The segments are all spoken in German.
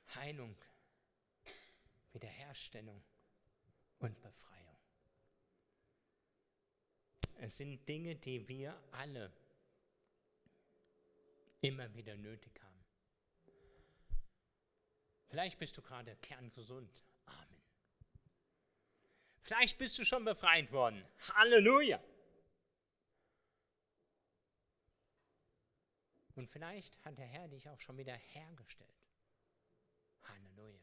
Heilung, Wiederherstellung und Befreiung. Es sind Dinge, die wir alle immer wieder nötig haben. Vielleicht bist du gerade kerngesund. Amen. Vielleicht bist du schon befreit worden. Halleluja. Und vielleicht hat der Herr dich auch schon wieder hergestellt. Halleluja.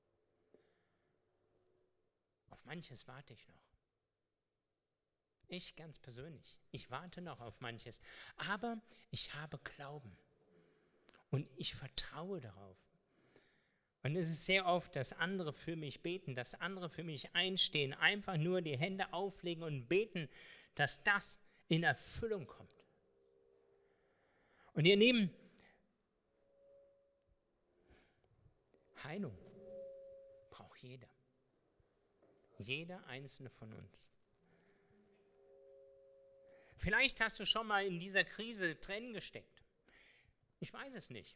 Auf manches warte ich noch. Ich ganz persönlich. Ich warte noch auf manches. Aber ich habe Glauben. Und ich vertraue darauf. Und es ist sehr oft, dass andere für mich beten, dass andere für mich einstehen, einfach nur die Hände auflegen und beten, dass das in Erfüllung kommt. Und ihr Lieben, Heilung braucht jeder. Jeder einzelne von uns. Vielleicht hast du schon mal in dieser Krise drin gesteckt. Ich weiß es nicht.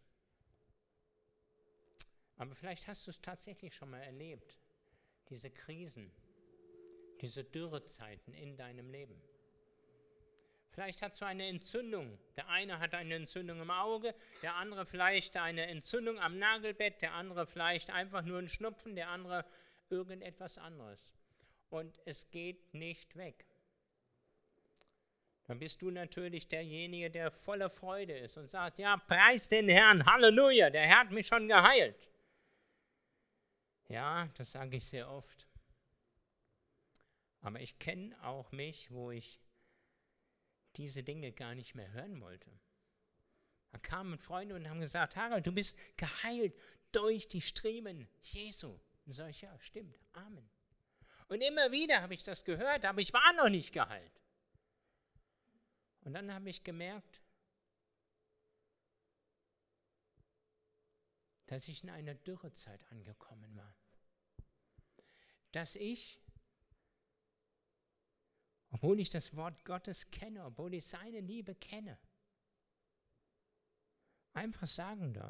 Aber vielleicht hast du es tatsächlich schon mal erlebt. Diese Krisen, diese Dürrezeiten in deinem Leben. Vielleicht hast du eine Entzündung. Der eine hat eine Entzündung im Auge, der andere vielleicht eine Entzündung am Nagelbett, der andere vielleicht einfach nur einen Schnupfen, der andere irgendetwas anderes. Und es geht nicht weg. Dann bist du natürlich derjenige, der voller Freude ist und sagt, ja, preis den Herrn, Halleluja, der Herr hat mich schon geheilt. Ja, das sage ich sehr oft. Aber ich kenne auch mich, wo ich diese Dinge gar nicht mehr hören wollte. Da kamen Freunde und haben gesagt, Harald, du bist geheilt durch die Striemen Jesu. Und dann sage ich, ja, stimmt, Amen. Und immer wieder habe ich das gehört, aber ich war noch nicht geheilt. Und dann habe ich gemerkt, dass ich in einer Dürrezeit angekommen war. Dass ich, obwohl ich das Wort Gottes kenne, obwohl ich seine Liebe kenne, einfach sagen darf,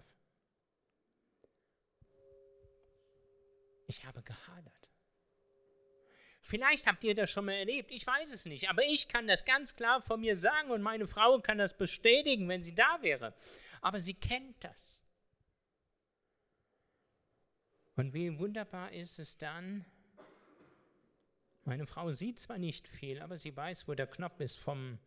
ich habe gehadert. Vielleicht habt ihr das schon mal erlebt, ich weiß es nicht, aber ich kann das ganz klar von mir sagen und meine Frau kann das bestätigen, wenn sie da wäre. Aber sie kennt das. Und wie wunderbar ist es dann, meine Frau sieht zwar nicht viel, aber sie weiß, wo der Knopf ist von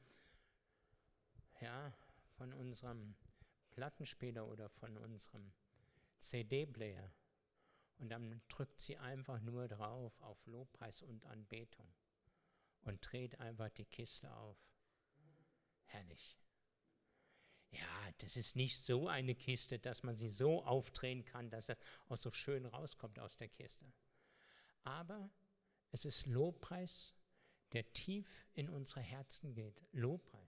unserem Plattenspieler oder von unserem CD-Player. Und dann drückt sie einfach nur drauf auf Lobpreis und Anbetung und dreht einfach die Kiste auf. Herrlich. Ja, das ist nicht so eine Kiste, dass man sie so aufdrehen kann, dass es auch so schön rauskommt aus der Kiste. Aber es ist Lobpreis, der tief in unsere Herzen geht. Lobpreis.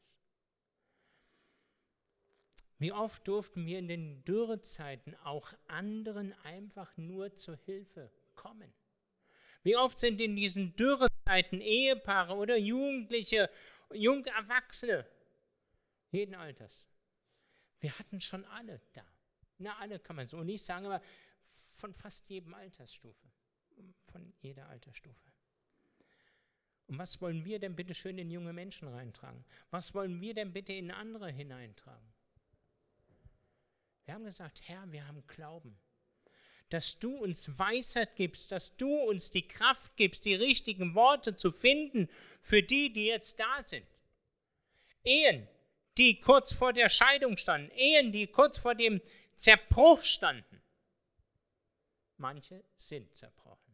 Wie oft durften wir in den Dürrezeiten auch anderen einfach nur zur Hilfe kommen? Wie oft sind in diesen Dürrezeiten Ehepaare oder Jugendliche, junge Erwachsene, jeden Alters. Wir hatten schon alle da. Na, alle kann man so nicht sagen, aber von fast jedem Altersstufe. Von jeder Altersstufe. Und was wollen wir denn bitte schön in junge Menschen reintragen? Was wollen wir denn bitte in andere hineintragen? Wir haben gesagt, Herr, wir haben Glauben, dass du uns Weisheit gibst, dass du uns die Kraft gibst, die richtigen Worte zu finden für die, die jetzt da sind. Ehen, die kurz vor der Scheidung standen, Ehen, die kurz vor dem Zerbruch standen. Manche sind zerbrochen.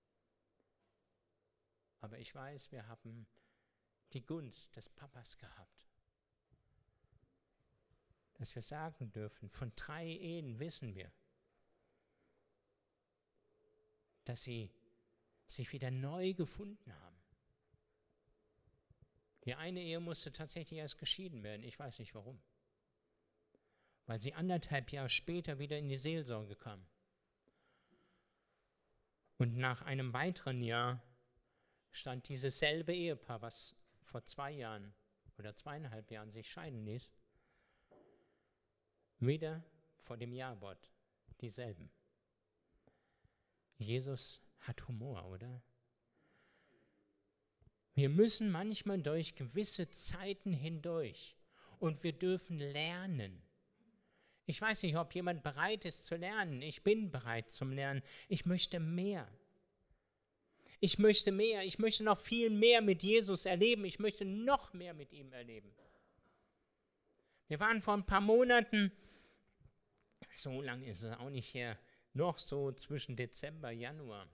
Aber ich weiß, wir haben die Gunst des Papas gehabt. Dass wir sagen dürfen, von 3 Ehen wissen wir, dass sie sich wieder neu gefunden haben. Die eine Ehe musste tatsächlich erst geschieden werden, ich weiß nicht warum. Weil sie 1,5 Jahre später wieder in die Seelsorge kam. Und nach einem weiteren Jahr stand dieses selbe Ehepaar, was vor 2 Jahren oder 2,5 Jahren sich scheiden ließ, wieder vor dem Jabot, dieselben. Jesus hat Humor, oder? Wir müssen manchmal durch gewisse Zeiten hindurch und wir dürfen lernen. Ich weiß nicht, ob jemand bereit ist zu lernen. Ich bin bereit zum Lernen. Ich möchte mehr. Ich möchte mehr. Ich möchte noch viel mehr mit Jesus erleben. Ich möchte noch mehr mit ihm erleben. Wir waren vor ein paar Monaten, so lange ist es auch nicht her, noch so zwischen Dezember, Januar.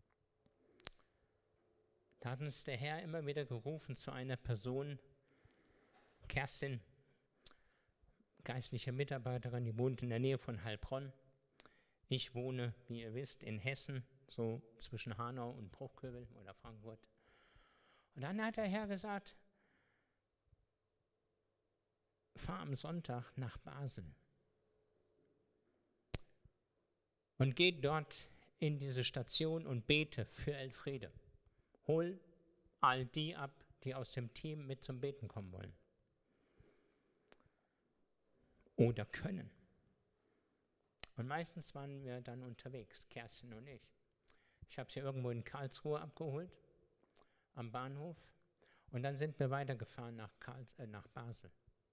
Da hat uns der Herr immer wieder gerufen zu einer Person, Kerstin, geistliche Mitarbeiterin, die wohnt in der Nähe von Heilbronn. Ich wohne, wie ihr wisst, in Hessen, so zwischen Hanau und Bruchkövel oder Frankfurt. Und dann hat der Herr gesagt, fahr am Sonntag nach Basel und geh dort in diese Station und bete für Elfriede. Hol all die ab, die aus dem Team mit zum Beten kommen wollen. Oder können. Und meistens waren wir dann unterwegs, Kerstin und ich. Ich habe sie irgendwo in Karlsruhe abgeholt, am Bahnhof. Und dann sind wir weitergefahren nach Basel.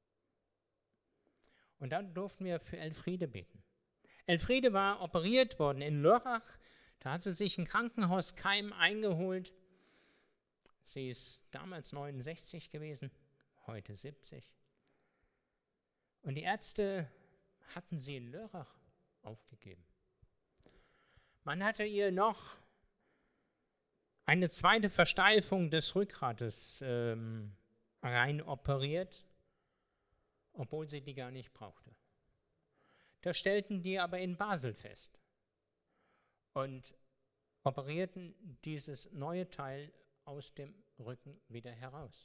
Und dann durften wir für Elfriede beten. Elfriede war operiert worden in Lörrach. Da hat sie sich einen Krankenhauskeim eingeholt. Sie ist damals 69 gewesen, heute 70. Und die Ärzte hatten sie in Lörrach aufgegeben. Man hatte ihr noch eine zweite Versteifung des Rückgrates rein operiert, obwohl sie die gar nicht brauchte. Das stellten die aber in Basel fest und operierten dieses neue Teil aus dem Rücken wieder heraus.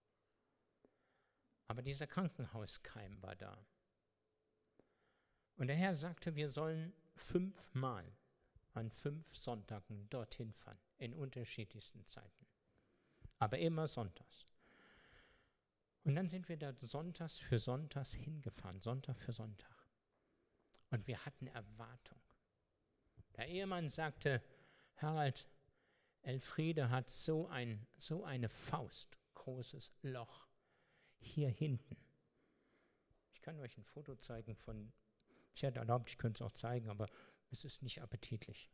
Aber dieser Krankenhauskeim war da. Und der Herr sagte, wir sollen 5-mal an 5 Sonntagen dorthin fahren, in unterschiedlichsten Zeiten. Aber immer sonntags. Und dann sind wir da sonntags für sonntags hingefahren, Sonntag für Sonntag. Und wir hatten Erwartung. Der Ehemann sagte, Harald, Elfriede hat so eine Faust, großes Loch hier hinten. Ich kann euch ein Foto zeigen von, ich hätte erlaubt, ich könnte es auch zeigen, aber es ist nicht appetitlich.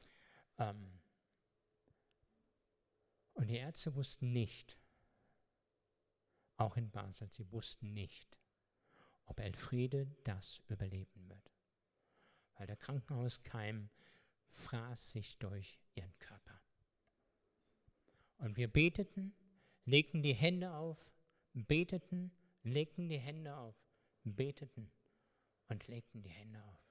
Und die Ärzte wussten nicht, auch in Basel, sie wussten nicht, ob Elfriede das überleben wird. Weil der Krankenhauskeim fraß sich durch ihren Körper. Und wir beteten, legten die Hände auf, beteten, legten die Hände auf, beteten und legten die Hände auf.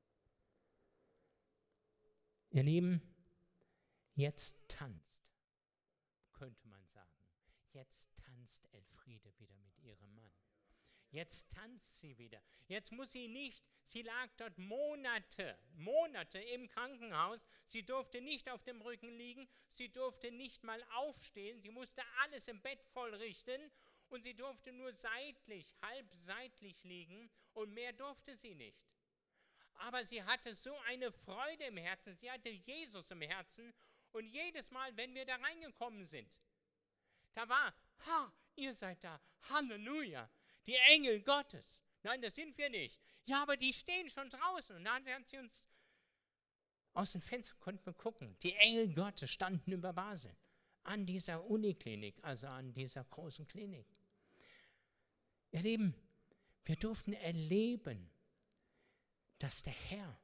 Ihr Lieben, jetzt tanzt, könnte man sagen. Jetzt tanzt Elfriede wieder mit ihrem Mann. Jetzt tanzt sie wieder. Jetzt muss sie nicht, sie lag dort Monate im Krankenhaus. Sie durfte nicht auf dem Rücken liegen. Sie durfte nicht mal aufstehen. Sie musste alles im Bett vollrichten. Und sie durfte nur halb seitlich liegen. Und mehr durfte sie nicht. Aber sie hatte so eine Freude im Herzen. Sie hatte Jesus im Herzen. Und jedes Mal, wenn wir da reingekommen sind, da war, ihr seid da, Halleluja. Die Engel Gottes. Nein, das sind wir nicht. Ja, aber die stehen schon draußen. Und dann hat sie uns aus dem Fenster konnten wir gucken. Die Engel Gottes standen über Basel. An dieser Uniklinik, also an dieser großen Klinik. Ihr Lieben, wir durften erleben, dass der Herr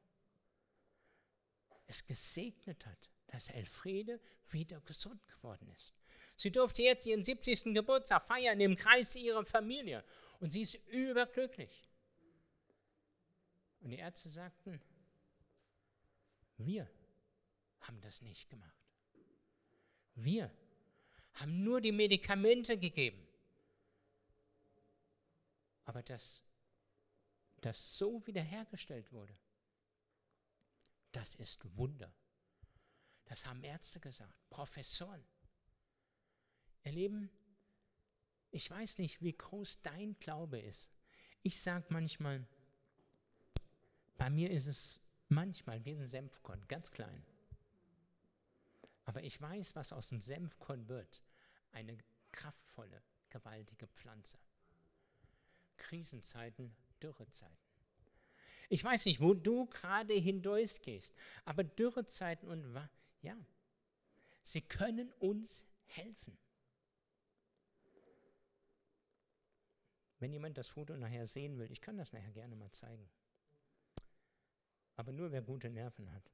es gesegnet hat, dass Elfriede wieder gesund geworden ist. Sie durfte jetzt ihren 70. Geburtstag feiern im Kreis ihrer Familie. Und sie ist überglücklich. Und die Ärzte sagten, wir haben das nicht gemacht. Wir haben nur die Medikamente gegeben. Aber dass das so wiederhergestellt wurde, das ist Wunder. Das haben Ärzte gesagt, Professoren. Ihr Lieben, ich weiß nicht, wie groß dein Glaube ist. Ich sage manchmal, bei mir ist es manchmal wie ein Senfkorn, ganz klein. Aber ich weiß, was aus dem Senfkorn wird. Eine kraftvolle, gewaltige Pflanze. Krisenzeiten, Dürrezeiten. Ich weiß nicht, wo du gerade hindurchgehst, aber Dürrezeiten sie können uns helfen. Wenn jemand das Foto nachher sehen will, ich kann das nachher gerne mal zeigen. Aber nur wer gute Nerven hat.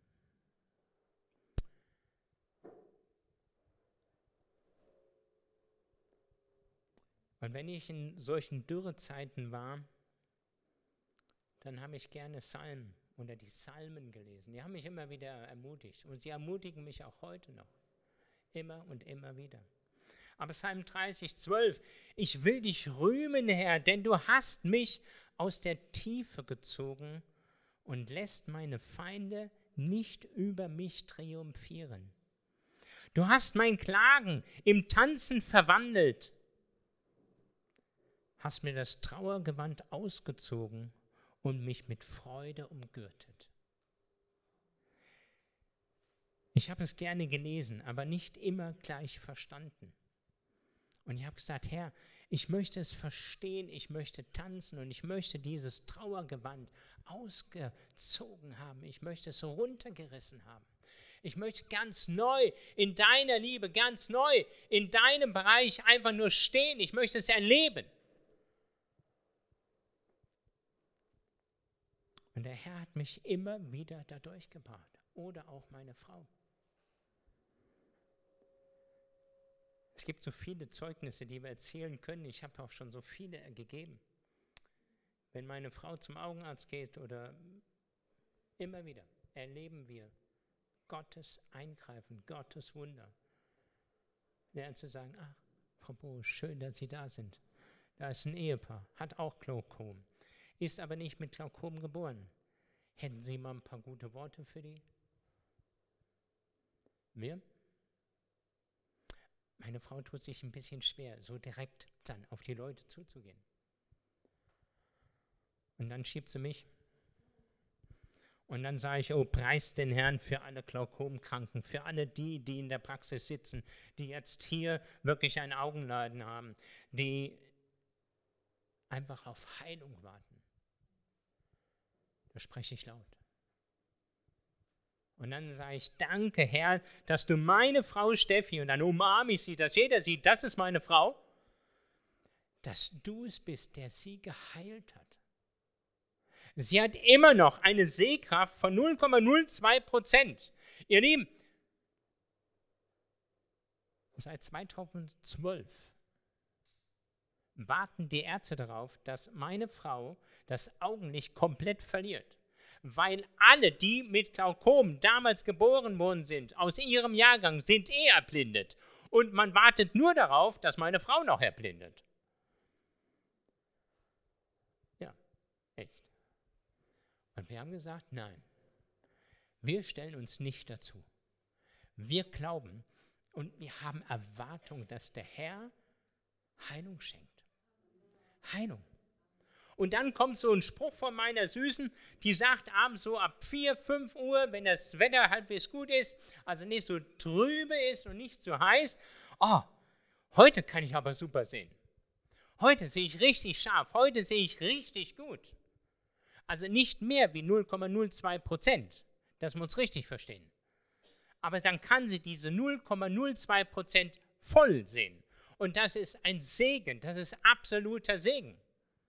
Und wenn ich in solchen Dürrezeiten war, dann habe ich gerne Psalmen oder die Psalmen gelesen. Die haben mich immer wieder ermutigt und sie ermutigen mich auch heute noch. Immer und immer wieder. Aber Psalm 30, 12, ich will dich rühmen, Herr, denn du hast mich aus der Tiefe gezogen und lässt meine Feinde nicht über mich triumphieren. Du hast mein Klagen im Tanzen verwandelt, hast mir das Trauergewand ausgezogen und mich mit Freude umgürtet. Ich habe es gerne gelesen, aber nicht immer gleich verstanden. Und ich habe gesagt, Herr, ich möchte es verstehen, ich möchte tanzen und ich möchte dieses Trauergewand ausgezogen haben. Ich möchte es runtergerissen haben. Ich möchte ganz neu in deiner Liebe, ganz neu in deinem Bereich einfach nur stehen. Ich möchte es erleben. Und der Herr hat mich immer wieder dadurch gebracht. Oder auch meine Frau. Es gibt so viele Zeugnisse, die wir erzählen können. Ich habe auch schon so viele gegeben. Wenn meine Frau zum Augenarzt geht oder immer wieder, erleben wir Gottes Eingreifen, Gottes Wunder. Der Ärzte sagen, ach, Frau Bo, schön, dass Sie da sind. Da ist ein Ehepaar, hat auch Glaukom, ist aber nicht mit Glaukom geboren. Hätten Sie mal ein paar gute Worte für die? Wir? Meine Frau tut sich ein bisschen schwer, so direkt dann auf die Leute zuzugehen. Und dann schiebt sie mich. Und dann sage ich, oh, preis den Herrn für alle Glaukomkranken, für alle die in der Praxis sitzen, die jetzt hier wirklich ein Augenleiden haben, die einfach auf Heilung warten. Da spreche ich laut. Und dann sage ich, danke Herr, dass du meine Frau Steffi, und dann umarme ich sie, dass jeder sieht, das ist meine Frau, dass du es bist, der sie geheilt hat. Sie hat immer noch eine Sehkraft von 0,02%. Ihr Lieben, seit 2012 warten die Ärzte darauf, dass meine Frau das Augenlicht komplett verliert. Weil alle, die mit Glaukom damals geboren worden sind, aus ihrem Jahrgang, sind erblindet. Und man wartet nur darauf, dass meine Frau noch erblindet. Ja, echt. Und wir haben gesagt, nein, wir stellen uns nicht dazu. Wir glauben und wir haben Erwartung, dass der Herr Heilung schenkt. Heilung. Und dann kommt so ein Spruch von meiner Süßen, die sagt abends so ab 4, 5 Uhr, wenn das Wetter halbwegs gut ist, also nicht so trübe ist und nicht so heiß, oh, heute kann ich aber super sehen. Heute sehe ich richtig scharf, heute sehe ich richtig gut. Also nicht mehr wie 0,02%, dass wir uns richtig verstehen. Aber dann kann sie diese 0,02% voll sehen. Und das ist ein Segen, das ist absoluter Segen.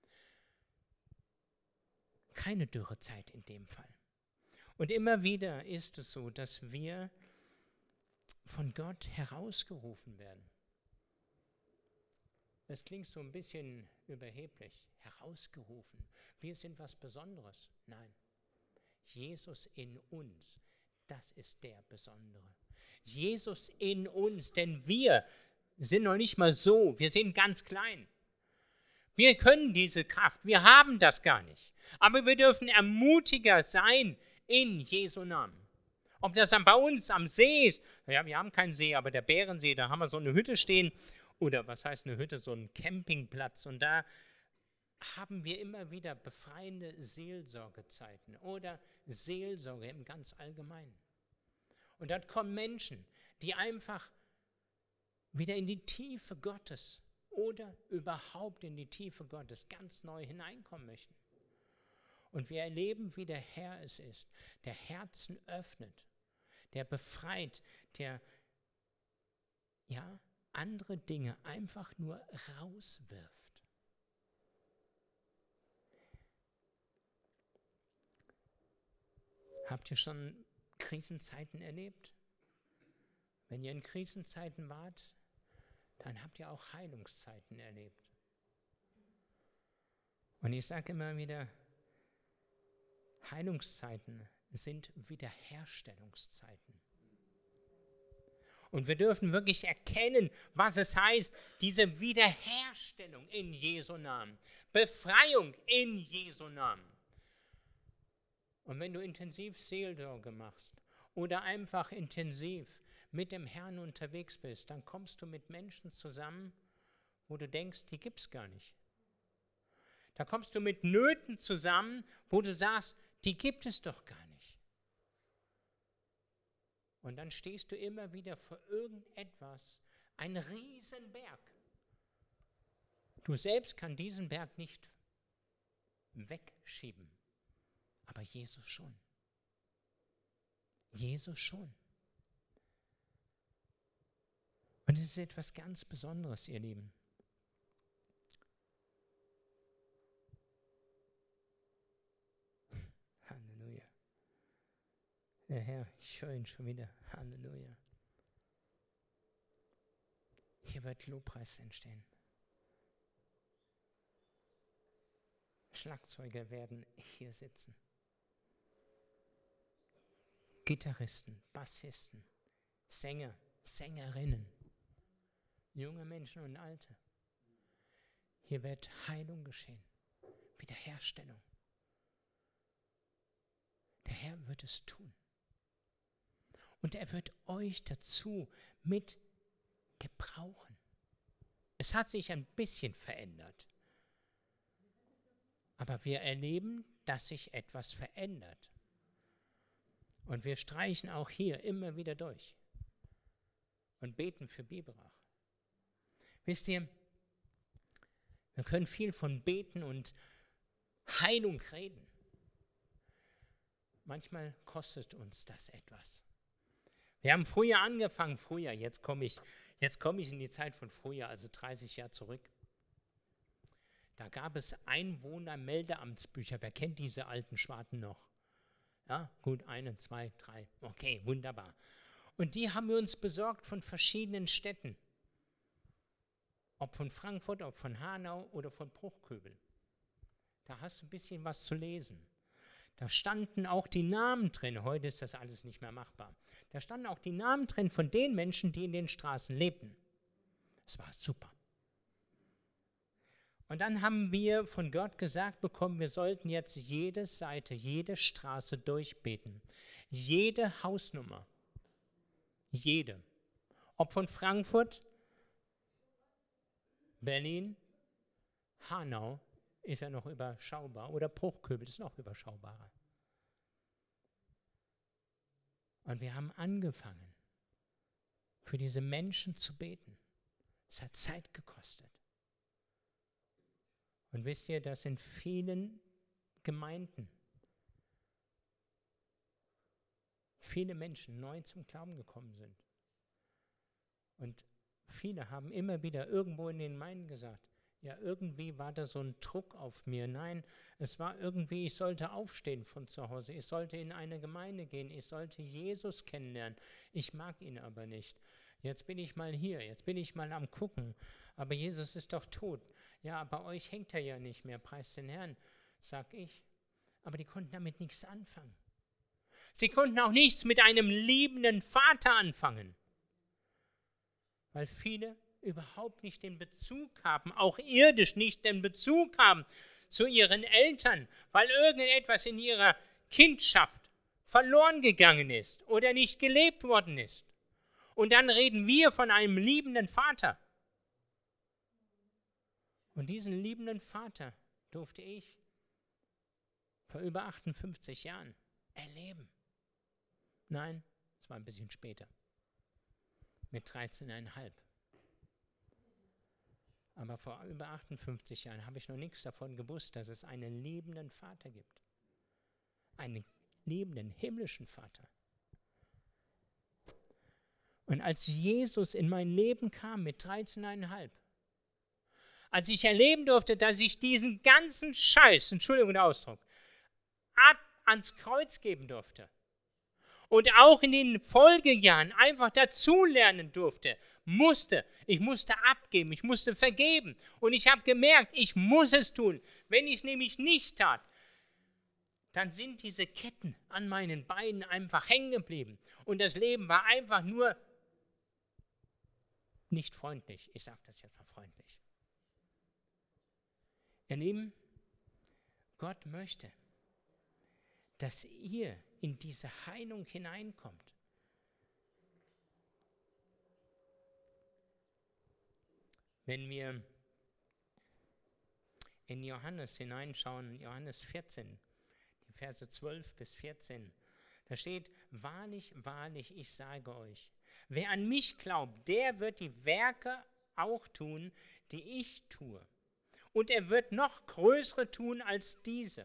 Keine Dürrezeit in dem Fall. Und immer wieder ist es so, dass wir von Gott herausgerufen werden. Das klingt so ein bisschen überheblich. Herausgerufen. Wir sind was Besonderes. Nein. Jesus in uns, das ist der Besondere. Jesus in uns, denn wir sind noch nicht mal so, wir sind ganz klein. Wir können diese Kraft, wir haben das gar nicht. Aber wir dürfen Ermutiger sein in Jesu Namen. Ob das dann bei uns am See ist, ja, wir haben keinen See, aber der Bärensee, da haben wir so eine Hütte stehen, oder was heißt eine Hütte, so ein Campingplatz, und da haben wir immer wieder befreiende Seelsorgezeiten oder Seelsorge im ganz Allgemeinen. Und dort kommen Menschen, die einfach wieder in die Tiefe Gottes oder überhaupt in die Tiefe Gottes ganz neu hineinkommen möchten. Und wir erleben, wie der Herr es ist, der Herzen öffnet, der befreit, der andere Dinge einfach nur rauswirft. Habt ihr schon Krisenzeiten erlebt? Wenn ihr in Krisenzeiten wart, dann habt ihr auch Heilungszeiten erlebt. Und ich sage immer wieder, Heilungszeiten sind Wiederherstellungszeiten. Und wir dürfen wirklich erkennen, was es heißt, diese Wiederherstellung in Jesu Namen, Befreiung in Jesu Namen. Und wenn du intensiv Seelsorge machst oder einfach intensiv mit dem Herrn unterwegs bist, dann kommst du mit Menschen zusammen, wo du denkst, die gibt es gar nicht. Da kommst du mit Nöten zusammen, wo du sagst, die gibt es doch gar nicht. Und dann stehst du immer wieder vor irgendetwas, ein Riesenberg. Du selbst kannst diesen Berg nicht wegschieben, aber Jesus schon. Jesus schon. Und es ist etwas ganz Besonderes, ihr Lieben. Halleluja. Der Herr, ich höre ihn schon wieder. Halleluja. Hier wird Lobpreis entstehen. Schlagzeuger werden hier sitzen. Gitarristen, Bassisten, Sänger, Sängerinnen, junge Menschen und Alte. Hier wird Heilung geschehen, Wiederherstellung. Der Herr wird es tun. Und er wird euch dazu mit gebrauchen. Es hat sich ein bisschen verändert. Aber wir erleben, dass sich etwas verändert. Und wir streichen auch hier immer wieder durch und beten für Biberach. Wisst ihr, wir können viel von Beten und Heilung reden. Manchmal kostet uns das etwas. Wir haben früher angefangen, jetzt komme ich in die Zeit von früher, also 30 Jahre zurück. Da gab es Einwohnermeldeamtsbücher. Wer kennt diese alten Schwarten noch? Ja, gut, 1, 2, 3. Okay, wunderbar. Und die haben wir uns besorgt von verschiedenen Städten. Ob von Frankfurt, ob von Hanau oder von Bruchköbel. Da hast du ein bisschen was zu lesen. Da standen auch die Namen drin. Heute ist das alles nicht mehr machbar. Da standen auch die Namen drin von den Menschen, die in den Straßen lebten. Es war super. Und dann haben wir von Gott gesagt bekommen, wir sollten jetzt jede Seite, jede Straße durchbeten. Jede Hausnummer. Jede. Ob von Frankfurt, Berlin, Hanau ist ja noch überschaubar oder Bruchköbel ist noch überschaubarer. Und wir haben angefangen, für diese Menschen zu beten. Es hat Zeit gekostet. Und wisst ihr, dass in vielen Gemeinden viele Menschen neu zum Glauben gekommen sind. Und viele haben immer wieder irgendwo in den Gemeinden gesagt, ja, irgendwie war da so ein Druck auf mir. Nein, es war irgendwie, ich sollte aufstehen von zu Hause. Ich sollte in eine Gemeinde gehen. Ich sollte Jesus kennenlernen. Ich mag ihn aber nicht. Jetzt bin ich mal hier. Jetzt bin ich mal am Gucken. Aber Jesus ist doch tot. Ja, bei euch hängt er ja nicht mehr. Preist den Herrn, sag ich. Aber die konnten damit nichts anfangen. Sie konnten auch nichts mit einem liebenden Vater anfangen. Weil viele überhaupt nicht den Bezug haben, auch irdisch nicht den Bezug haben zu ihren Eltern, weil irgendetwas in ihrer Kindschaft verloren gegangen ist oder nicht gelebt worden ist. Und dann reden wir von einem liebenden Vater. Und diesen liebenden Vater durfte ich vor über 58 Jahren erleben. Nein, es war ein bisschen später. mit 13,5. Aber vor über 58 Jahren habe ich noch nichts davon gewusst, dass es einen liebenden Vater gibt. Einen liebenden himmlischen Vater. Und als Jesus in mein Leben kam mit 13,5, als ich erleben durfte, dass ich diesen ganzen Scheiß, Entschuldigung den Ausdruck, ans Kreuz geben durfte und auch in den Folgejahren einfach dazulernen durfte, ich musste abgeben, ich musste vergeben. Und ich habe gemerkt, ich muss es tun. Wenn ich es nämlich nicht tat, dann sind diese Ketten an meinen Beinen einfach hängen geblieben. Und das Leben war einfach nur nicht freundlich. Ich sage das jetzt mal freundlich. Ihr Lieben, Gott möchte, dass ihr in diese Heilung hineinkommt. Wenn wir in Johannes hineinschauen, Johannes 14, die Verse 12 bis 14, da steht, wahrlich, wahrlich, ich sage euch, wer an mich glaubt, der wird die Werke auch tun, die ich tue. Und er wird noch größere tun als diese.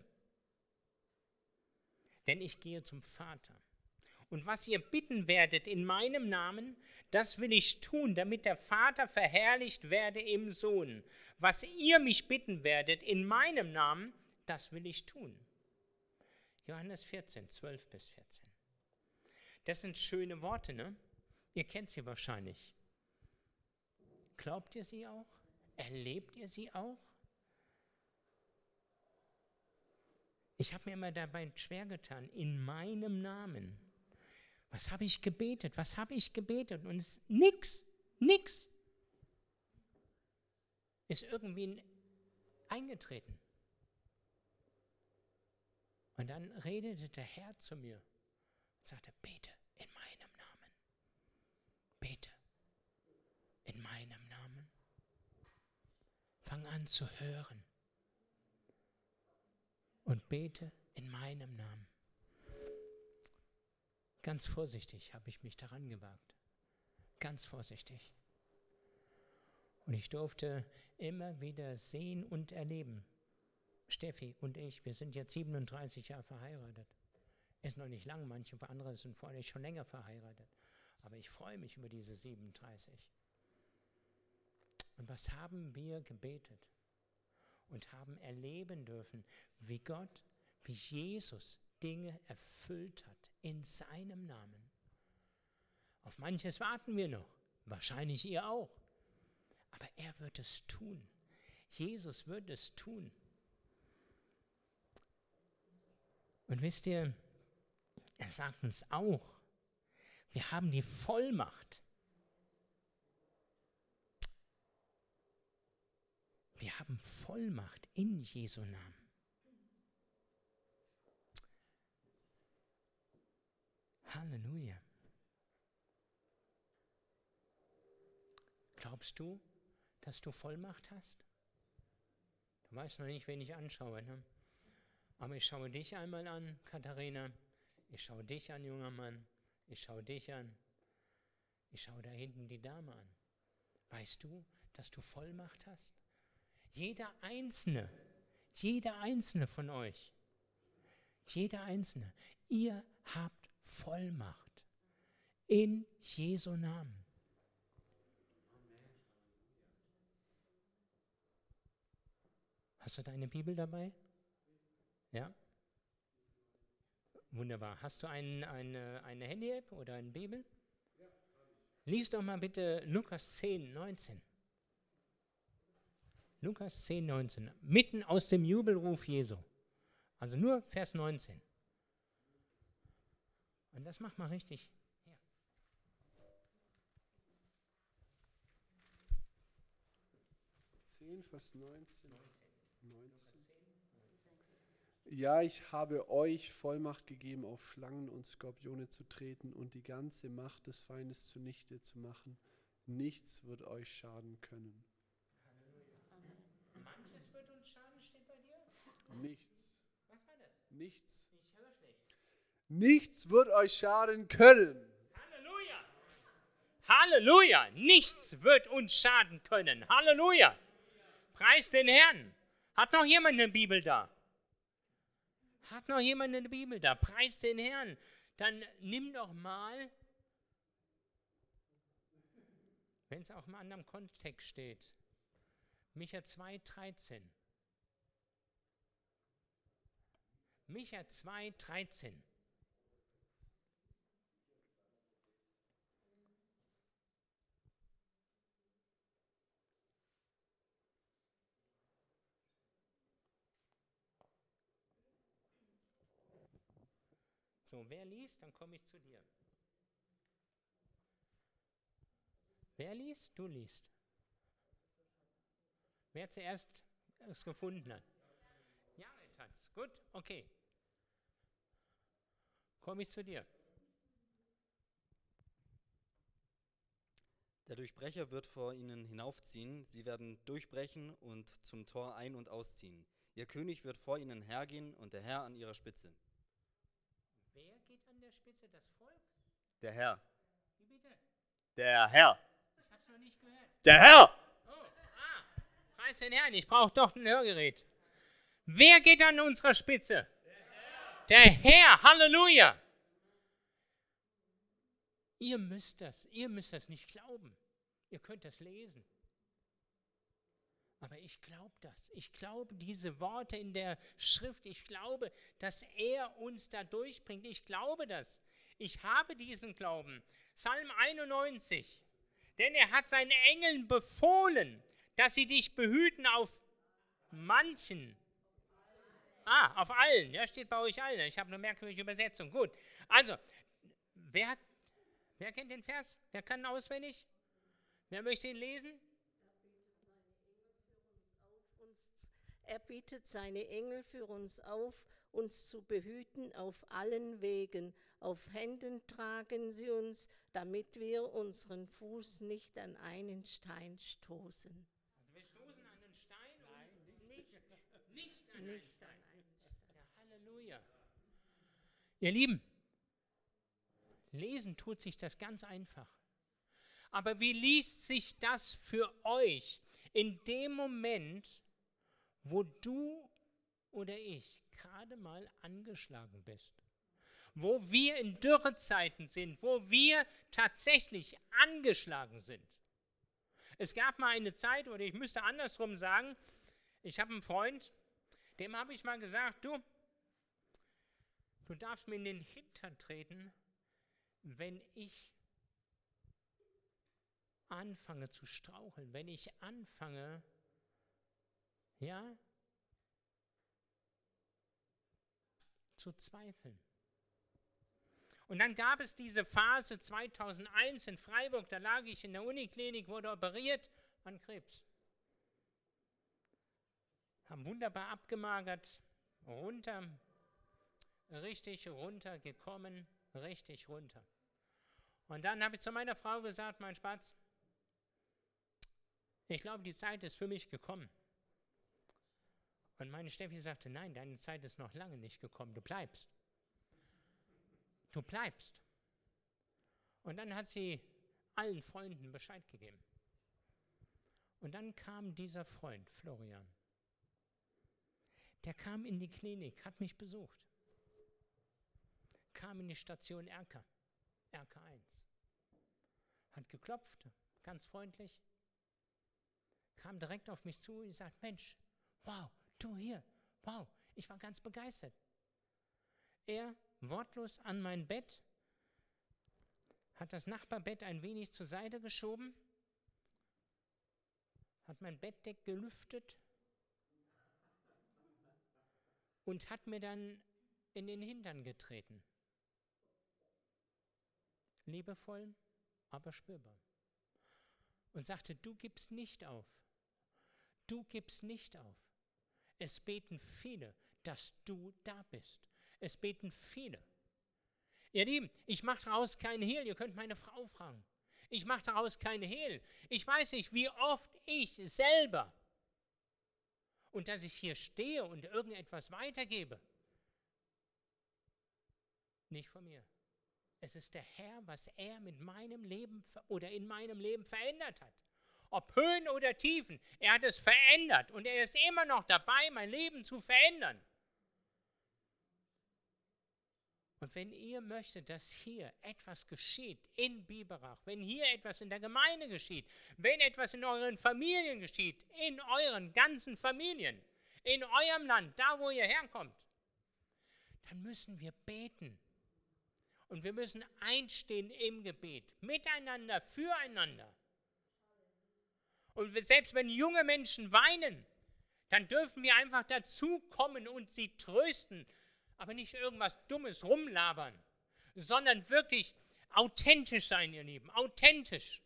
Denn ich gehe zum Vater. Und was ihr bitten werdet in meinem Namen, das will ich tun, damit der Vater verherrlicht werde im Sohn. Was ihr mich bitten werdet in meinem Namen, das will ich tun. Johannes 14, 12 bis 14. Das sind schöne Worte, ne? Ihr kennt sie wahrscheinlich. Glaubt ihr sie auch? Erlebt ihr sie auch? Ich habe mir immer dabei schwer getan, in meinem Namen. Was habe ich gebetet? Was habe ich gebetet? Und es ist nichts ist irgendwie eingetreten. Und dann redete der Herr zu mir und sagte, bete in meinem Namen. Bete in meinem Namen. Fang an zu hören. Und bete in meinem Namen. Ganz vorsichtig habe ich mich daran gewagt. Ganz vorsichtig. Und ich durfte immer wieder sehen und erleben. Steffi und ich, wir sind jetzt 37 Jahre verheiratet. Ist noch nicht lang, manche andere sind vorher schon länger verheiratet. Aber ich freue mich über diese 37. Und was haben wir gebetet? Und haben erleben dürfen, wie Gott, wie Jesus Dinge erfüllt hat in seinem Namen. Auf manches warten wir noch, wahrscheinlich ihr auch. Aber er wird es tun. Jesus wird es tun. Und wisst ihr, er sagt uns auch, wir haben die Vollmacht. Wir haben Vollmacht in Jesu Namen. Halleluja. Glaubst du, dass du Vollmacht hast? Du weißt noch nicht, wen ich anschaue, ne? Aber ich schaue dich einmal an, Katharina. Ich schaue dich an, junger Mann. Ich schaue dich an. Ich schaue da hinten die Dame an. Weißt du, dass du Vollmacht hast? Jeder Einzelne von euch, jeder Einzelne, ihr habt Vollmacht in Jesu Namen. Hast du deine Bibel dabei? Ja? Wunderbar. Hast du eine Handy-App oder eine Bibel? Ja. Lies doch mal bitte Lukas 10, 19. Lukas 10, 19. Mitten aus dem Jubelruf Jesu. Also nur Vers 19. Und das macht mal richtig. Ja. 10, Vers 19. 19. Ja, ich habe euch Vollmacht gegeben, auf Schlangen und Skorpione zu treten und die ganze Macht des Feindes zunichte zu machen. Nichts wird euch schaden können. Manches wird uns schaden, steht bei dir? Nichts. Was war das? Nichts. Ich höre schlecht. Nichts wird euch schaden können. Halleluja! Halleluja! Nichts wird uns schaden können. Halleluja! Preis den Herrn. Hat noch jemand eine Bibel da? Hat noch jemand eine Bibel da? Preis den Herrn. Dann nimm doch mal, wenn es auch im anderen Kontext steht, Micha 2,13. Micha 2,13. So, wer liest, dann komme ich zu dir. Wer liest? Du liest. Wer zuerst es gefunden hat? Jared hat's. Gut, okay. Komme ich zu dir. Der Durchbrecher wird vor ihnen hinaufziehen, sie werden durchbrechen und zum Tor ein- und ausziehen. Ihr König wird vor ihnen hergehen und der Herr an ihrer Spitze. Wer geht an der Spitze? Das Volk? Der Herr. Wie bitte? Der Herr. Ich hab's noch nicht gehört. Der Herr! Preis den Herrn, ich brauche doch ein Hörgerät. Wer geht an unserer Spitze? Der Herr, Halleluja! Ihr müsst das nicht glauben. Ihr könnt das lesen. Aber ich glaube das. Ich glaube diese Worte in der Schrift. Ich glaube, dass er uns da durchbringt. Ich glaube das. Ich habe diesen Glauben. Psalm 91. Denn er hat seinen Engeln befohlen, dass sie dich behüten auf manchen. Auf allen. Ja, steht bei euch allen. Ich habe eine merkwürdige Übersetzung. Gut. Also, wer kennt den Vers? Wer kann ihn auswendig? Wer möchte ihn lesen? Er bietet seine Engel für uns auf, uns zu behüten auf allen Wegen. Auf Händen tragen sie uns, damit wir unseren Fuß nicht an einen Stein stoßen. Also wir stoßen an den Stein? Nein, nicht an einen Stein. Ja, Halleluja. Ihr Lieben, lesen tut sich das ganz einfach. Aber wie liest sich das für euch in dem Moment, wo du oder ich gerade mal angeschlagen bist? Wo wir in Dürrezeiten sind, wo wir tatsächlich angeschlagen sind. Es gab mal eine Zeit, oder ich müsste andersrum sagen, ich habe einen Freund, dem habe ich mal gesagt, du darfst mir in den Hintern treten, wenn ich anfange zu straucheln, wenn ich anfange, zu zweifeln. Und dann gab es diese Phase 2001 in Freiburg, da lag ich in der Uniklinik, wurde operiert an Krebs. Haben wunderbar abgemagert, richtig runtergekommen, richtig runter. Und dann habe ich zu meiner Frau gesagt, mein Spatz, ich glaube, die Zeit ist für mich gekommen. Und meine Steffi sagte, nein, deine Zeit ist noch lange nicht gekommen, du bleibst. Du bleibst. Und dann hat sie allen Freunden Bescheid gegeben. Und dann kam dieser Freund, Florian. Der kam in die Klinik, hat mich besucht. Kam in die Station RK 1. Hat geklopft, ganz freundlich. Kam direkt auf mich zu und sagt, Mensch, wow, du hier, wow, ich war ganz begeistert. Er wortlos an mein Bett, hat das Nachbarbett ein wenig zur Seite geschoben, hat mein Bettdeck gelüftet und hat mir dann in den Hintern getreten. Liebevoll, aber spürbar. Und sagte, du gibst nicht auf. Du gibst nicht auf. Es beten viele, dass du da bist. Es beten viele. Ihr Lieben, ich mache daraus keinen Hehl. Ihr könnt meine Frau fragen. Ich mache daraus keinen Hehl. Ich weiß nicht, wie oft ich selber und dass ich hier stehe und irgendetwas weitergebe. Nicht von mir. Es ist der Herr, was er mit meinem Leben oder in meinem Leben verändert hat. Ob Höhen oder Tiefen, er hat es verändert und er ist immer noch dabei, mein Leben zu verändern. Und wenn ihr möchtet, dass hier etwas geschieht in Biberach, wenn hier etwas in der Gemeinde geschieht, wenn etwas in euren Familien geschieht, in euren ganzen Familien, in eurem Land, da wo ihr herkommt, dann müssen wir beten. Und wir müssen einstehen im Gebet, miteinander, füreinander. Und selbst wenn junge Menschen weinen, dann dürfen wir einfach dazukommen und sie trösten, aber nicht irgendwas Dummes rumlabern, sondern wirklich authentisch sein, ihr Lieben, authentisch.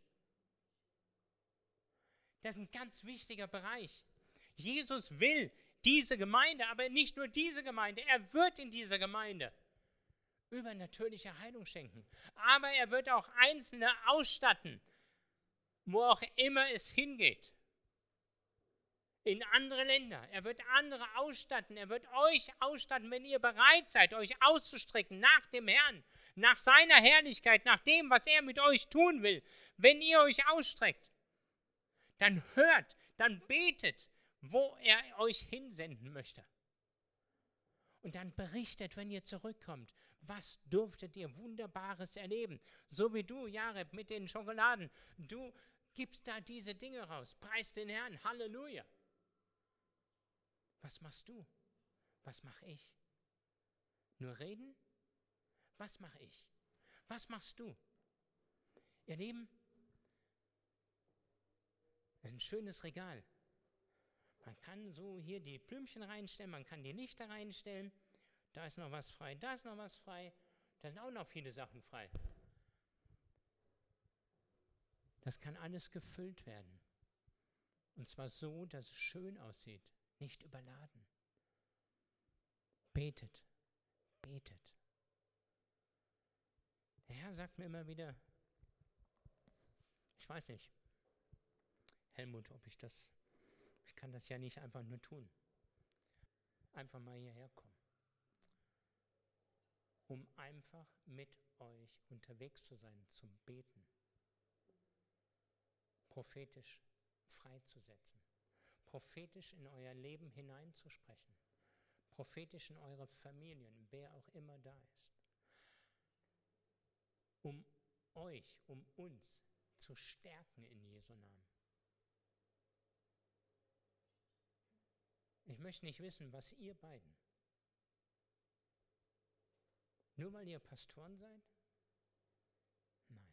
Das ist ein ganz wichtiger Bereich. Jesus will diese Gemeinde, aber nicht nur diese Gemeinde, er wird in dieser Gemeinde übernatürliche Heilung schenken. Aber er wird auch Einzelne ausstatten, wo auch immer es hingeht. In andere Länder. Er wird andere ausstatten. Er wird euch ausstatten, wenn ihr bereit seid, euch auszustrecken nach dem Herrn, nach seiner Herrlichkeit, nach dem, was er mit euch tun will. Wenn ihr euch ausstreckt, dann hört, dann betet, wo er euch hinsenden möchte. Und dann berichtet, wenn ihr zurückkommt, was durftet ihr Wunderbares erleben. So wie du, Jareb, mit den Schokoladen. Du gibst da diese Dinge raus. Preis den Herrn. Halleluja. Was machst du? Was mache ich? Nur reden? Was mache ich? Was machst du? Ihr Lieben, ein schönes Regal. Man kann so hier die Blümchen reinstellen, man kann die Lichter reinstellen. Da ist noch was frei, da ist noch was frei. Da sind auch noch viele Sachen frei. Das kann alles gefüllt werden. Und zwar so, dass es schön aussieht, nicht überladen. Betet, betet. Der Herr sagt mir immer wieder, ich weiß nicht, Helmut, ich kann das ja nicht einfach nur tun. Einfach mal hierher kommen. Um einfach mit euch unterwegs zu sein, zum Beten. Prophetisch freizusetzen. Prophetisch in euer Leben hineinzusprechen. Prophetisch in eure Familien, wer auch immer da ist. Um euch, um uns zu stärken in Jesu Namen. Ich möchte nicht wissen, was ihr beiden, nur weil ihr Pastoren seid? Nein.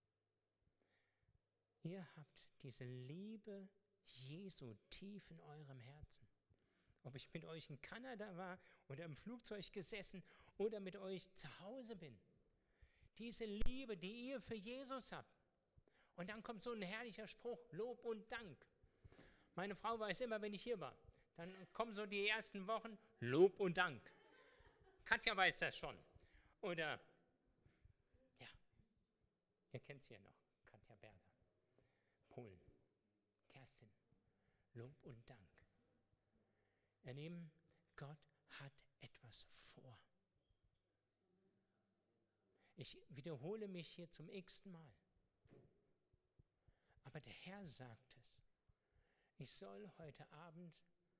Ihr habt diese Liebe Jesu tief in eurem Herzen. Ob ich mit euch in Kanada war oder im Flugzeug gesessen oder mit euch zu Hause bin. Diese Liebe, die ihr für Jesus habt. Und dann kommt so ein herrlicher Spruch, Lob und Dank. Meine Frau weiß immer, wenn ich hier war, dann kommen so die ersten Wochen, Lob und Dank. Katja weiß das schon. Oder, ja, ihr kennt sie ja noch, Katja Berger, Polen, Kerstin, Lob und Dank. Ihr Lieben, Gott hat etwas vor. Ich wiederhole mich hier zum x-ten Mal. Aber der Herr sagt es. Ich soll heute Abend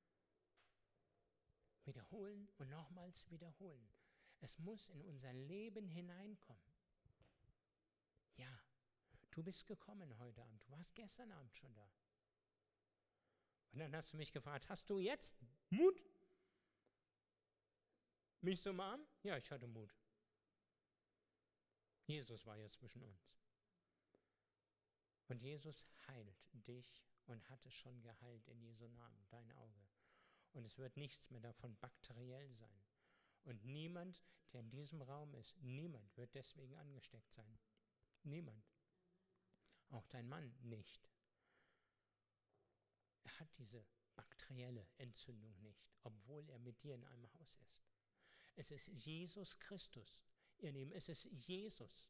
wiederholen und nochmals wiederholen. Es muss in unser Leben hineinkommen. Ja, du bist gekommen heute Abend. Du warst gestern Abend schon da. Und dann hast du mich gefragt, hast du jetzt Mut? Mich zu umarmen? Ja, ich hatte Mut. Jesus war jetzt zwischen uns. Und Jesus heilt dich und hat es schon geheilt in Jesu Namen, dein Auge. Und es wird nichts mehr davon bakteriell sein. Und niemand, der in diesem Raum ist, niemand wird deswegen angesteckt sein. Niemand. Auch dein Mann nicht. Er hat diese bakterielle Entzündung nicht, obwohl er mit dir in einem Haus ist. Es ist Jesus Christus. Ihr Lieben, es ist Jesus.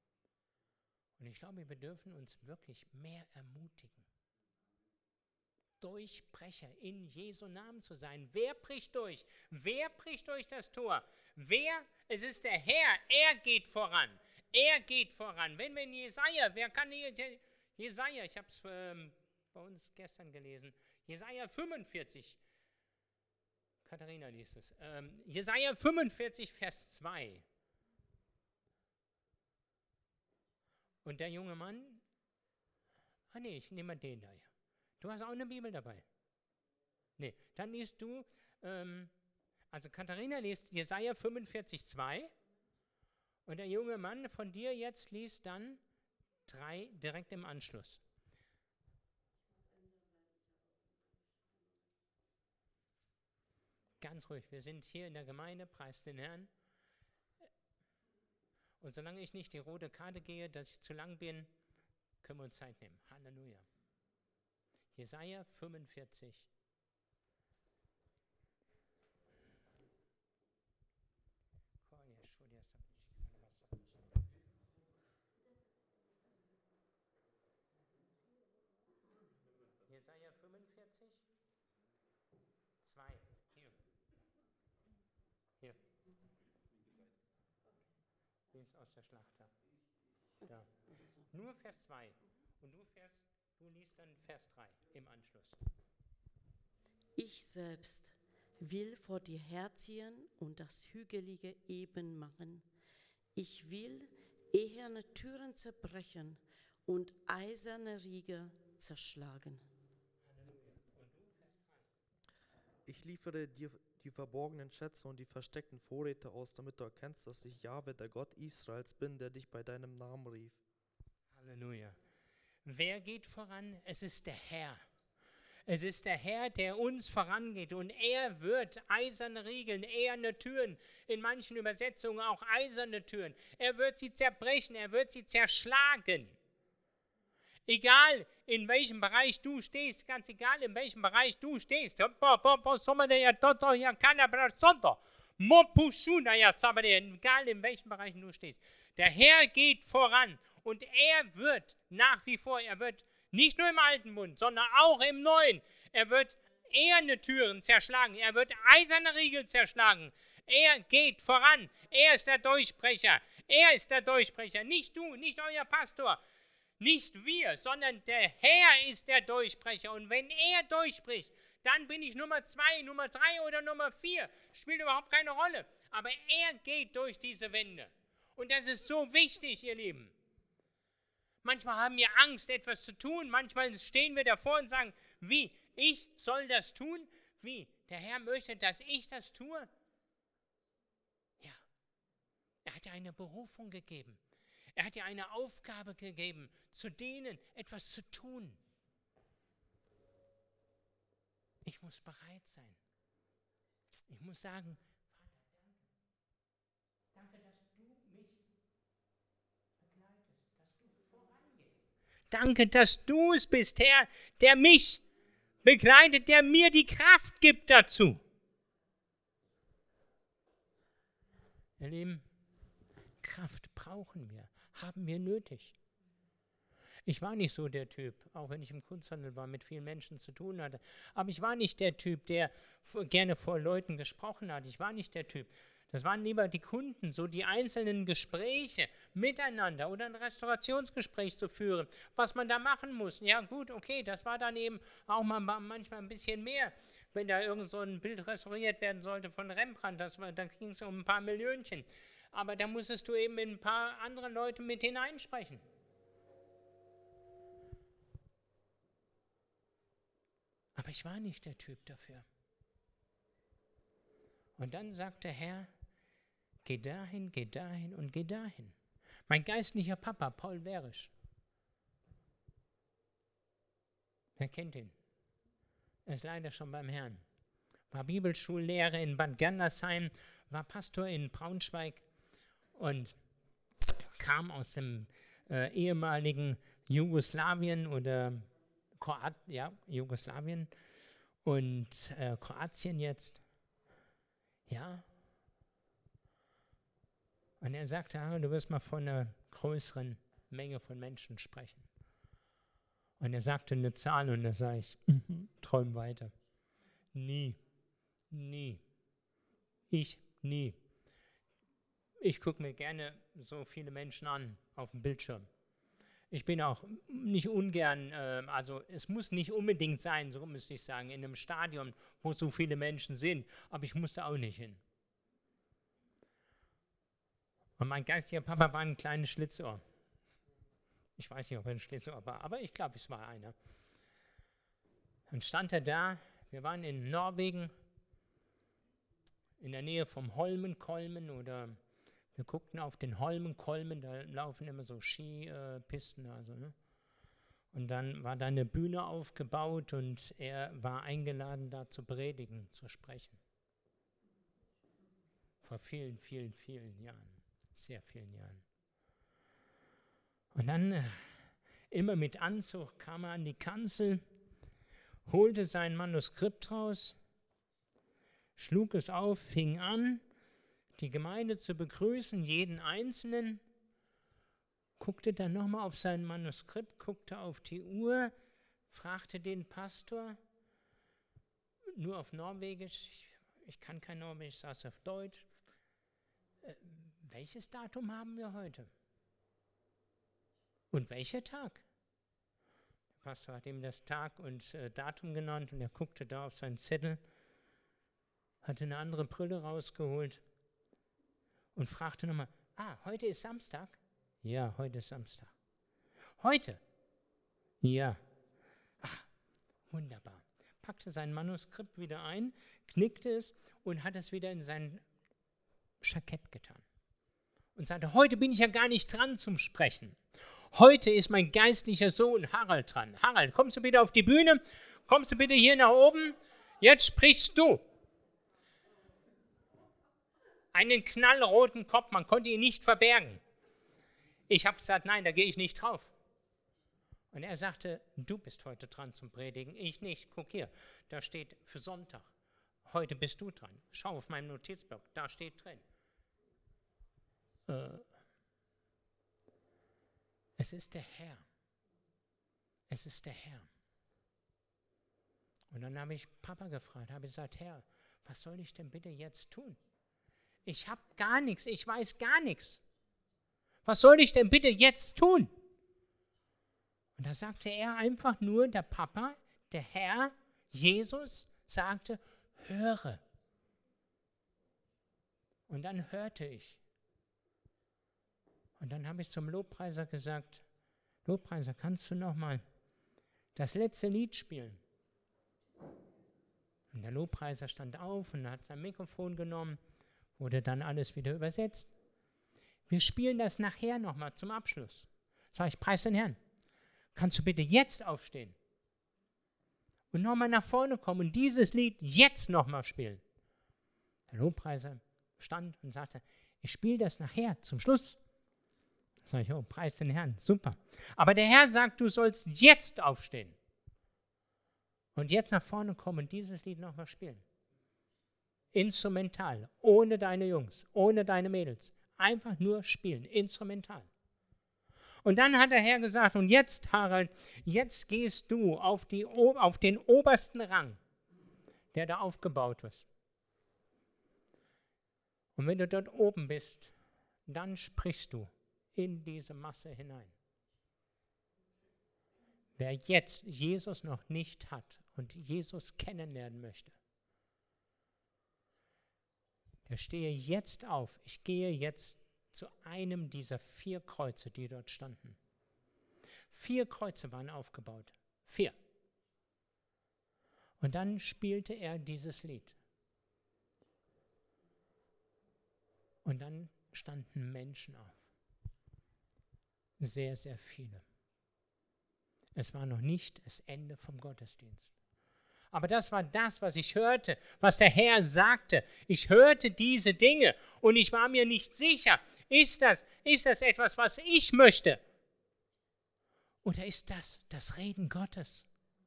Und ich glaube, wir dürfen uns wirklich mehr ermutigen. Durchbrecher in Jesu Namen zu sein. Wer bricht durch? Wer bricht durch das Tor? Wer? Es ist der Herr. Er geht voran. Er geht voran. Wenn wir in Jesaja, wer kann Jesaja, ich habe es bei uns gestern gelesen, Jesaja 45, Katharina liest es, Jesaja 45, Vers 2. Und der junge Mann, ich nehme mal den da. Du hast auch eine Bibel dabei? Nee, dann liest du, also Katharina liest Jesaja 45, 2 und der junge Mann von dir jetzt liest dann 3 direkt im Anschluss. Ganz ruhig, wir sind hier in der Gemeinde, preist den Herrn. Und solange ich nicht die rote Karte gehe, dass ich zu lang bin, können wir uns Zeit nehmen. Halleluja. Jesaja 45. Jesaja 45, 2. Hier. Hier ist aus der Schlachter. Ja. Nur Vers 2. Und du liest dann Vers 3 im Anschluss. Ich selbst will vor dir herziehen und das Hügelige eben machen. Ich will eherne Türen zerbrechen und eiserne Riegel zerschlagen. Ich liefere dir die verborgenen Schätze und die versteckten Vorräte aus, damit du erkennst, dass ich Jahwe, der Gott Israels bin, der dich bei deinem Namen rief. Halleluja. Wer geht voran? Es ist der Herr. Es ist der Herr, der uns vorangeht und er wird eiserne Riegeln, eherne Türen, in manchen Übersetzungen auch eiserne Türen. Er wird sie zerbrechen, er wird sie zerschlagen. Egal in welchem Bereich du stehst, ganz egal in welchem Bereich du stehst. Egal in welchem Bereich du stehst. Der Herr geht voran und er wird nach wie vor, er wird nicht nur im alten Bund, sondern auch im neuen, er wird eherne Türen zerschlagen, er wird eiserne Riegel zerschlagen. Er geht voran, er ist der Durchbrecher, nicht du, nicht euer Pastor. Nicht wir, sondern der Herr ist der Durchbrecher. Und wenn er durchbricht, dann bin ich Nummer 2, Nummer 3 oder Nummer 4. Spielt überhaupt keine Rolle. Aber er geht durch diese Wände. Und das ist so wichtig, ihr Lieben. Manchmal haben wir Angst, etwas zu tun. Manchmal stehen wir davor und sagen, wie, ich soll das tun? Wie, der Herr möchte, dass ich das tue? Ja, er hat dir eine Berufung gegeben. Er hat dir eine Aufgabe gegeben, zu denen etwas zu tun. Ich muss bereit sein. Ich muss sagen, Vater, danke, dass du mich begleitest, dass du vorangehst. Danke, dass du es bist, Herr, der mich begleitet, der mir die Kraft gibt dazu. Ihr Lieben, Kraft brauchen wir. Haben wir nötig. Ich war nicht so der Typ, auch wenn ich im Kunsthandel war, mit vielen Menschen zu tun hatte. Aber ich war nicht der Typ, der gerne vor Leuten gesprochen hat. Ich war nicht der Typ. Das waren lieber die Kunden, so die einzelnen Gespräche miteinander oder ein Restaurationsgespräch zu führen, was man da machen muss. Ja gut, okay, das war dann eben auch mal manchmal ein bisschen mehr. Wenn da irgend so ein Bild restauriert werden sollte von Rembrandt, dann ging es um ein paar Millionchen. Aber da musstest du eben in ein paar andere Leute mit hineinsprechen. Aber ich war nicht der Typ dafür. Und dann sagt der Herr, geh dahin und geh dahin. Mein geistlicher Papa, Paul Werisch. Wer kennt ihn? Er ist leider schon beim Herrn. War Bibelschullehrer in Bad Gandersheim, war Pastor in Braunschweig und kam aus dem ehemaligen Jugoslawien oder Jugoslawien und Kroatien jetzt. Ja. Und er sagte, du wirst mal von einer größeren Menge von Menschen sprechen. Und er sagte eine Zahl und da sage ich, träum weiter. Nie. Nie. Ich gucke mir gerne so viele Menschen an auf dem Bildschirm. Ich bin auch nicht ungern, also es muss nicht unbedingt sein, so müsste ich sagen, in einem Stadion, wo so viele Menschen sind, aber ich musste auch nicht hin. Und mein geistiger Papa war ein kleines Schlitzohr. Ich weiß nicht, ob er ein Schlitzohr war, aber ich glaube, es war einer. Dann stand er da, wir waren in Norwegen, in der Nähe vom Holmenkollen oder wir guckten auf den Holmenkollen, da laufen immer so Skipisten. Ne? Und dann war da eine Bühne aufgebaut und er war eingeladen, da zu predigen, zu sprechen. Vor vielen, vielen, vielen Jahren, sehr vielen Jahren. Und dann, immer mit Anzug, kam er an die Kanzel, holte sein Manuskript raus, schlug es auf, fing an, die Gemeinde zu begrüßen, jeden Einzelnen, guckte dann nochmal auf sein Manuskript, guckte auf die Uhr, fragte den Pastor, nur auf Norwegisch, ich kann kein Norwegisch, ich saß auf Deutsch, welches Datum haben wir heute? Und welcher Tag? Der Pastor hat ihm das Tag und Datum genannt und er guckte da auf seinen Zettel, hatte eine andere Brille rausgeholt und fragte nochmal, heute ist Samstag? Ja, heute ist Samstag. Heute? Ja. Wunderbar. Packte sein Manuskript wieder ein, knickte es und hat es wieder in sein Jackett getan. Und sagte, heute bin ich ja gar nicht dran zum Sprechen. Heute ist mein geistlicher Sohn Harald dran. Harald, kommst du bitte auf die Bühne? Kommst du bitte hier nach oben? Jetzt sprichst du. Einen knallroten Kopf, man konnte ihn nicht verbergen. Ich habe gesagt, nein, da gehe ich nicht drauf. Und er sagte, du bist heute dran zum Predigen, ich nicht. Guck hier, da steht für Sonntag. Heute bist du dran. Schau auf meinem Notizblock, da steht drin. Es ist der Herr. Es ist der Herr. Und dann habe ich Papa gefragt, habe gesagt, Herr, was soll ich denn bitte jetzt tun? Ich habe gar nichts, ich weiß gar nichts. Was soll ich denn bitte jetzt tun? Und da sagte er einfach nur, der Papa, der Herr, Jesus, sagte, höre. Und dann hörte ich. Und dann habe ich zum Lobpreiser gesagt, Lobpreiser, kannst du nochmal das letzte Lied spielen? Und der Lobpreiser stand auf und hat sein Mikrofon genommen, wurde dann alles wieder übersetzt. Wir spielen das nachher nochmal zum Abschluss. Sag ich, preis den Herrn. Kannst du bitte jetzt aufstehen und nochmal nach vorne kommen und dieses Lied jetzt nochmal spielen? Der Lobpreiser stand und sagte, ich spiele das nachher zum Schluss. Sag ich, oh, preis den Herrn, super. Aber der Herr sagt, du sollst jetzt aufstehen und jetzt nach vorne kommen und dieses Lied nochmal spielen. Instrumental, ohne deine Jungs, ohne deine Mädels. Einfach nur spielen, instrumental. Und dann hat der Herr gesagt, und jetzt, Harald, jetzt gehst du auf den obersten Rang, der da aufgebaut ist. Und wenn du dort oben bist, dann sprichst du in diese Masse hinein. Wer jetzt Jesus noch nicht hat und Jesus kennenlernen möchte, der stehe jetzt auf. Ich gehe jetzt zu einem dieser 4 Kreuze, die dort standen. 4 Kreuze waren aufgebaut. 4. Und dann spielte er dieses Lied. Und dann standen Menschen auf. Sehr, sehr viele. Es war noch nicht das Ende vom Gottesdienst. Aber das war das, was ich hörte, was der Herr sagte. Ich hörte diese Dinge und ich war mir nicht sicher, ist das etwas, was ich möchte? Oder ist das Reden Gottes?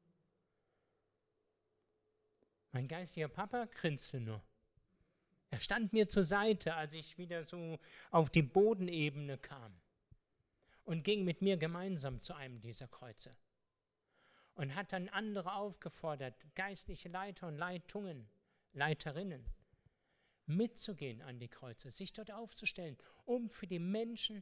Mein geistiger Papa grinste nur. Er stand mir zur Seite, als ich wieder so auf die Bodenebene kam und ging mit mir gemeinsam zu einem dieser Kreuze. und hat dann andere aufgefordert, geistliche Leiter und Leiterinnen, mitzugehen an die Kreuze, sich dort aufzustellen, um für die Menschen